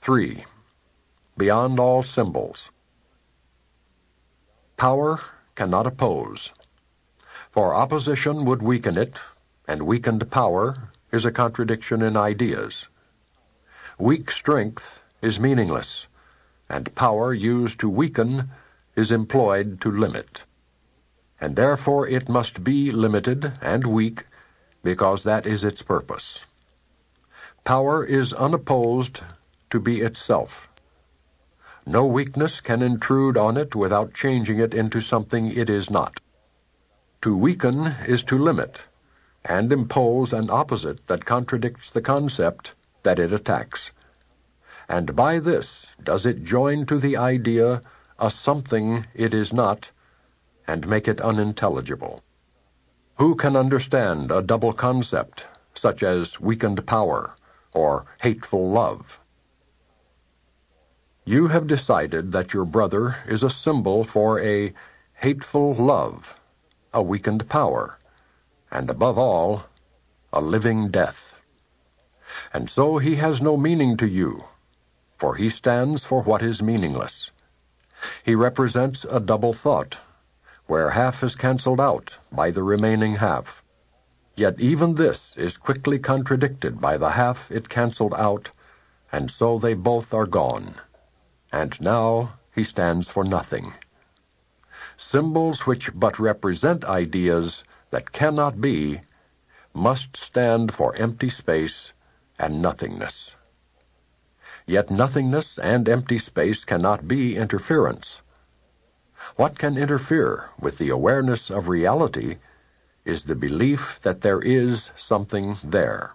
3. Beyond all symbols. Power cannot oppose, for opposition would weaken it, and weakened power is a contradiction in ideas. Weak strength is meaningless, and power used to weaken is employed to limit. And therefore it must be limited and weak, because that is its purpose. Power is unopposed to be itself. No weakness can intrude on it without changing it into something it is not. To weaken is to limit, and impose an opposite that contradicts the concept that it attacks. And by this does it join to the idea a something it is not, and make it unintelligible. Who can understand a double concept, such as weakened power or hateful love? You have decided that your brother is a symbol for a hateful love, a weakened power, and above all, a living death. And so he has no meaning to you, for he stands for what is meaningless. He represents a double thought, where half is cancelled out by the remaining half. Yet even this is quickly contradicted by the half it cancelled out, and so they both are gone. And now he stands for nothing. Symbols which but represent ideas that cannot be must stand for empty space and nothingness. Yet nothingness and empty space cannot be interference. What can interfere with the awareness of reality is the belief that there is something there.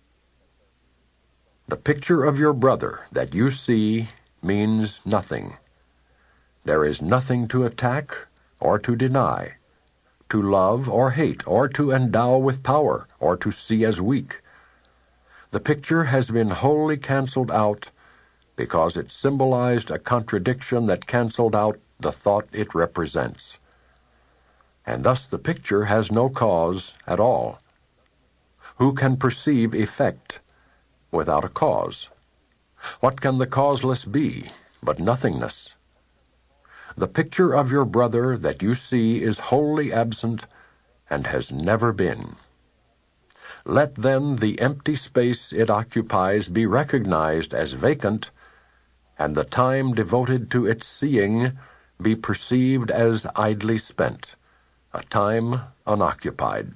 The picture of your brother that you see means nothing. There is nothing to attack or to deny, to love or hate, or to endow with power, or to see as weak. The picture has been wholly cancelled out because it symbolized a contradiction that cancelled out the thought it represents. And thus the picture has no cause at all. Who can perceive effect without a cause? What can the causeless be but nothingness? The picture of your brother that you see is wholly absent and has never been. Let then the empty space it occupies be recognized as vacant, and the time devoted to its seeing be perceived as idly spent, a time unoccupied.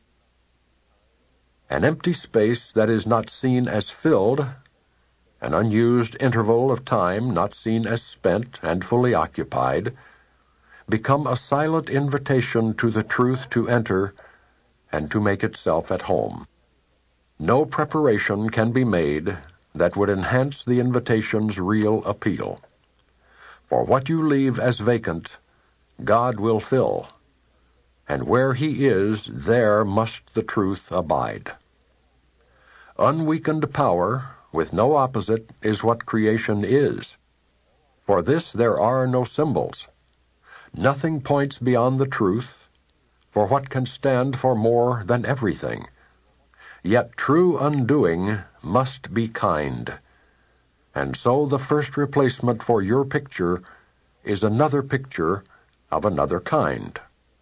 An empty space that is not seen as filled, an unused interval of time not seen as spent and fully occupied, become a silent invitation to the truth to enter and to make itself at home. No preparation can be made that would enhance the invitation's real appeal. For what you leave as vacant, God will fill, and where he is, there must the truth abide. Unweakened power, with no opposite, is what creation is. For this there are no symbols. Nothing points beyond the truth, for what can stand for more than everything? Yet true undoing must be kind. And so the first replacement for your picture is another picture of another kind.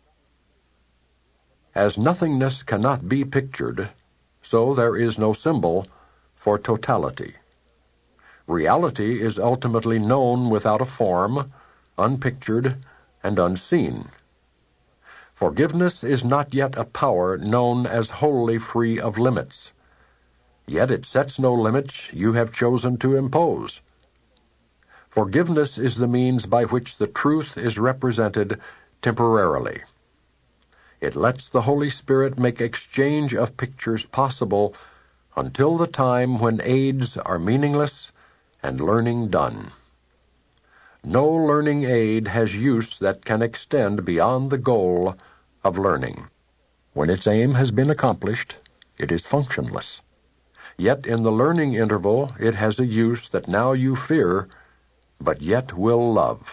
As nothingness cannot be pictured, so there is no symbol for totality. Reality is ultimately known without a form, unpictured, and unseen. Forgiveness is not yet a power known as wholly free of limits. Yet it sets no limits you have chosen to impose. Forgiveness is the means by which the truth is represented temporarily. It lets the Holy Spirit make exchange of pictures possible until the time when aids are meaningless and learning done. No learning aid has use that can extend beyond the goal of learning. When its aim has been accomplished, it is functionless. Yet in the learning interval it has a use that now you fear, but yet will love.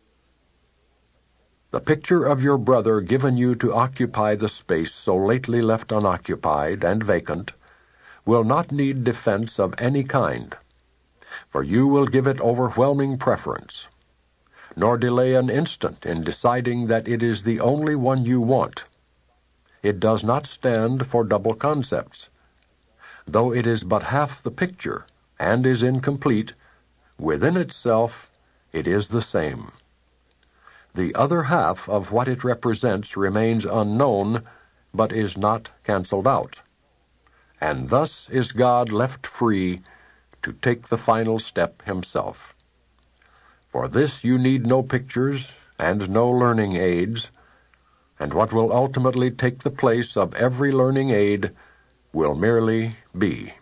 The picture of your brother given you to occupy the space so lately left unoccupied and vacant will not need defense of any kind, for you will give it overwhelming preference, nor delay an instant in deciding that it is the only one you want. It does not stand for double concepts. Though it is but half the picture and is incomplete, within itself it is the same. The other half of what it represents remains unknown, but is not canceled out. And thus is God left free to take the final step himself. For this you need no pictures and no learning aids, and what will ultimately take the place of every learning aid will merely be.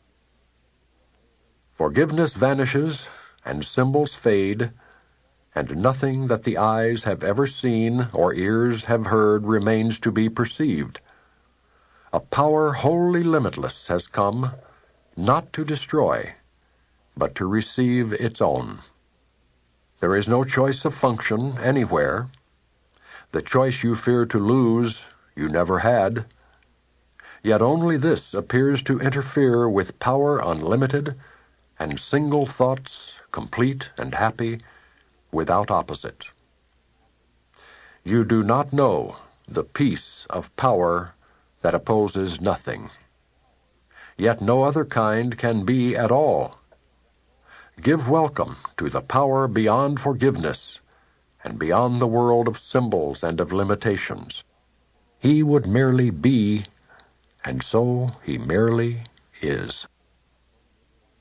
Forgiveness vanishes, and symbols fade, and nothing that the eyes have ever seen or ears have heard remains to be perceived. A power wholly limitless has come, not to destroy, but to receive its own. There is no choice of function anywhere. The choice you fear to lose, you never had. Yet only this appears to interfere with power unlimited, and single thoughts, complete and happy, without opposite. You do not know the peace of power that opposes nothing. Yet no other kind can be at all. Give welcome to the power beyond forgiveness, and beyond the world of symbols and of limitations. He would merely be, and so he merely is.